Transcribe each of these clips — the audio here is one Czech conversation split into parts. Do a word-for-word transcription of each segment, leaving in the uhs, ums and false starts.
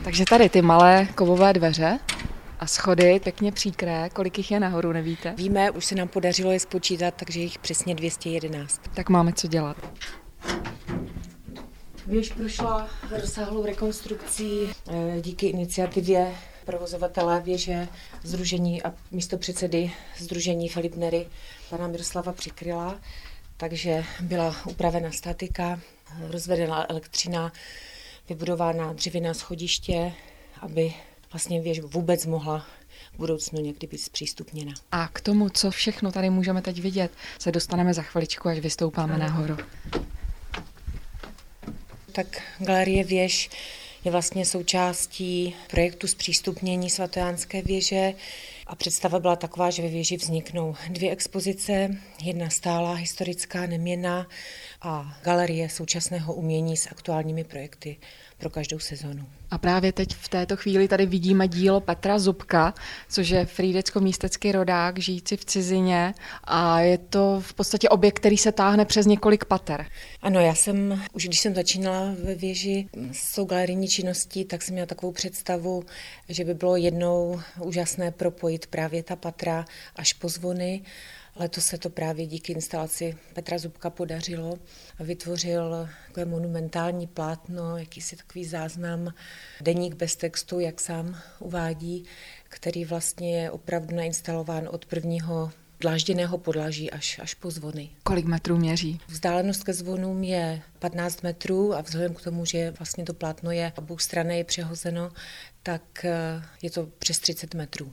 Takže tady ty malé kovové dveře a schody, pěkně příkré. Kolik jich je nahoru, nevíte? Víme, už se nám podařilo je spočítat, takže jich přesně dvě stě jedenáct. Tak máme co dělat. Věž prošla rozsáhlou rekonstrukcí díky iniciativě provozovatele věže, sdružení a místopředsedy sdružení Filip Nery, pana Miroslava Přikryla. Takže byla upravena statika, rozvedena elektřina, vybudována dřevěná schodiště, aby vlastně věž vůbec mohla v budoucnu někdy být zpřístupněna. A k tomu, co všechno tady můžeme teď vidět, se dostaneme za chviličku, až vystoupáme ano. nahoru. Tak galerie věž je vlastně součástí projektu zpřístupnění Svatojánské věže a představa byla taková, že ve věži vzniknou dvě expozice, jedna stálá, historická, neměnná a galerie současného umění s aktuálními projekty pro každou sezonu. A právě teď v této chvíli tady vidíme dílo Petra Zubka, což je frýdecko-místecký rodák, žijící v cizině a je to v podstatě objekt, který se táhne přes několik pater. Ano, já jsem, už když jsem začínala ve věži s tou galerijní činností, tak jsem měla takovou představu, že by bylo jednou úžasné propojit právě ta patra až po zvony. Letos se to právě díky instalaci Petra Zubka podařilo a vytvořil takové monumentální plátno, jakýsi takový záznam, deník bez textu, jak sám uvádí, který vlastně je opravdu nainstalován od prvního dlážděného podlaží až, až po zvony. Kolik metrů měří? Vzdálenost ke zvonům je patnáct metrů a vzhledem k tomu, že vlastně to plátno je oboustranné je přehozeno, tak je to přes třicet metrů.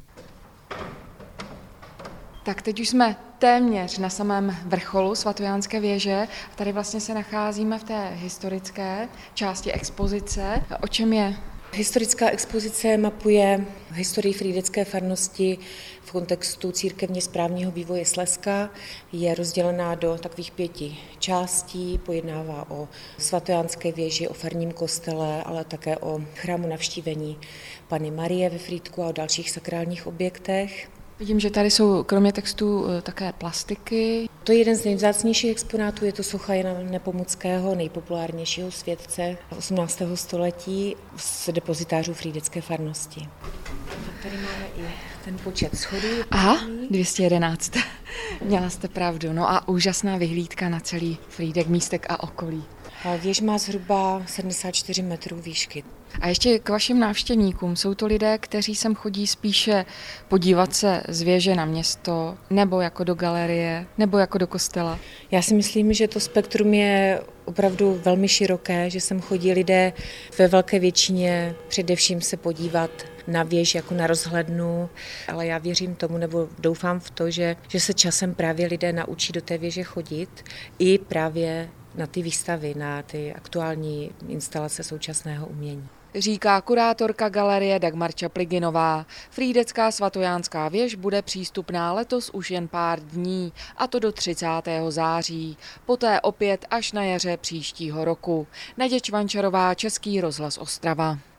Tak teď už jsme téměř na samém vrcholu Svatojánské věže. Tady vlastně se nacházíme v té historické části expozice. O čem je? Historická expozice mapuje historii frýdecké farnosti v kontextu církevně správního vývoje Slezska. Je rozdělená do takových pěti částí, pojednává o Svatojánské věži, o farním kostele, ale také o chrámu Navštívení Panny Marie ve Frýdku a o dalších sakrálních objektech. Vidím, že tady jsou kromě textů také plastiky. To je jeden z nejvzácnějších exponátů, je to socha Jana Nepomuckého, nejpopulárnějšího světce osmnáctého století z depozitářů frýdecké farnosti. Tady máme i ten počet schodů. Aha, dvě stě jedenáct. Měla jste pravdu. No a úžasná vyhlídka na celý Frýdek, Místek a okolí. Věž má zhruba sedmdesát čtyři metrů výšky. A ještě k vašim návštěvníkům. Jsou to lidé, kteří sem chodí spíše podívat se z věže na město, nebo jako do galerie, nebo jako do kostela? Já si myslím, že to spektrum je opravdu velmi široké, že sem chodí lidé ve velké většině především se podívat na věž jako na rozhlednu, ale já věřím tomu, nebo doufám v to, že, že se časem právě lidé naučí do té věže chodit i právě na ty výstavy, na ty aktuální instalace současného umění. Říká kurátorka galerie Dagmar Čapliginová. Frýdecká svatojánská věž bude přístupná letos už jen pár dní, a to do třicátého září. Poté opět až na jaře příštího roku. Naděja Čvančarová, Český rozhlas Ostrava.